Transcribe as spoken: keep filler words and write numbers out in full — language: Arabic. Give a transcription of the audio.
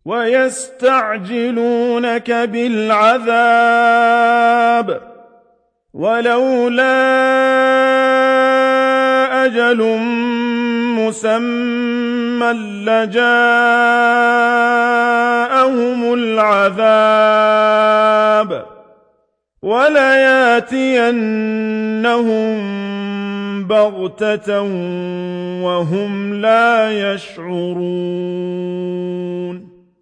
وَيَسْتَعْجِلُونَكَ بِالْعَذَابِ وَلَوْلَا أَجَلٌ مُّسَمًّى لَّجَاءَهُمُ الْعَذَابُ وَلَيَأْتِيَنَّهُم بَغْتَةً وَهُمْ لَا يَشْعُرُونَ